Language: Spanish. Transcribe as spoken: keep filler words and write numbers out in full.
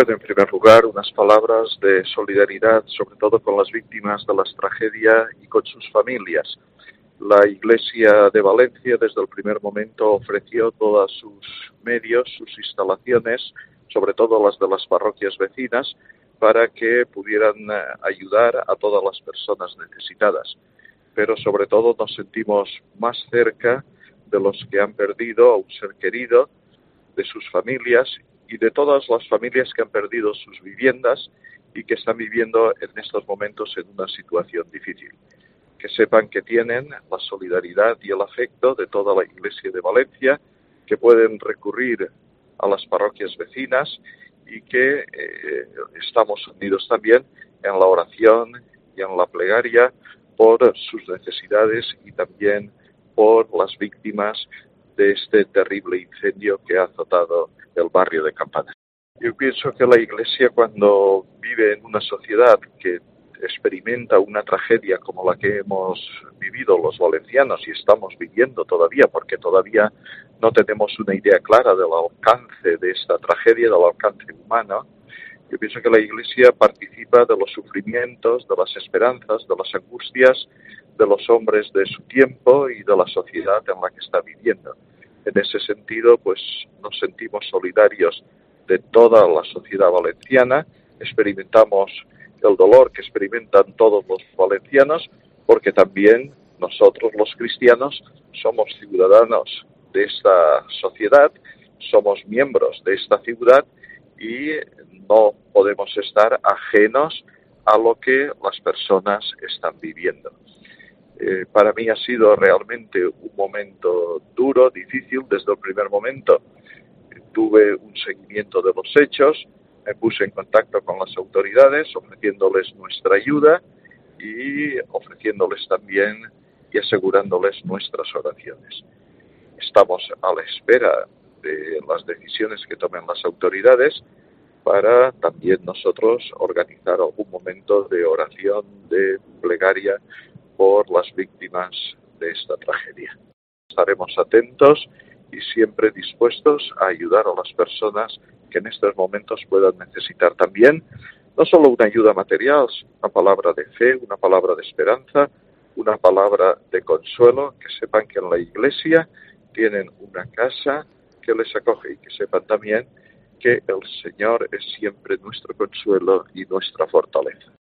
Bueno, en primer lugar, unas palabras de solidaridad, sobre todo con las víctimas de las tragedias y con sus familias. La Iglesia de Valencia desde el primer momento ofreció todos sus medios, sus instalaciones, sobre todo las de las parroquias vecinas, para que pudieran ayudar a todas las personas necesitadas. Pero sobre todo nos sentimos más cerca de los que han perdido a un ser querido, de sus familias y de todas las familias que han perdido sus viviendas y que están viviendo en estos momentos en una situación difícil. Que sepan que tienen la solidaridad y el afecto de toda la Iglesia de Valencia, que pueden recurrir a las parroquias vecinas y que eh, estamos unidos también en la oración y en la plegaria por sus necesidades y también por las víctimas de este terrible incendio que ha azotado el barrio de Campana. Yo pienso que la Iglesia, cuando vive en una sociedad que experimenta una tragedia como la que hemos vivido los valencianos y estamos viviendo todavía, porque todavía no tenemos una idea clara del alcance de esta tragedia, del alcance humano, yo pienso que la Iglesia participa de los sufrimientos, de las esperanzas, de las angustias de los hombres de su tiempo y de la sociedad en la que está viviendo. En ese sentido, pues nos sentimos solidarios de toda la sociedad valenciana, experimentamos el dolor que experimentan todos los valencianos, porque también nosotros los cristianos somos ciudadanos de esta sociedad, somos miembros de esta ciudad y no podemos estar ajenos a lo que las personas están viviendo. Eh, para mí ha sido realmente un momento duro, difícil desde el primer momento. Tuve un seguimiento de los hechos, me puse en contacto con las autoridades ofreciéndoles nuestra ayuda y ofreciéndoles también y asegurándoles nuestras oraciones. Estamos a la espera de las decisiones que tomen las autoridades para también nosotros organizar algún momento de oración, de plegaria por las víctimas de esta tragedia. Estaremos atentos y siempre dispuestos a ayudar a las personas que en estos momentos puedan necesitar también, no solo una ayuda material, una palabra de fe, una palabra de esperanza, una palabra de consuelo, que sepan que en la Iglesia tienen una casa que les acoge y que sepan también que el Señor es siempre nuestro consuelo y nuestra fortaleza.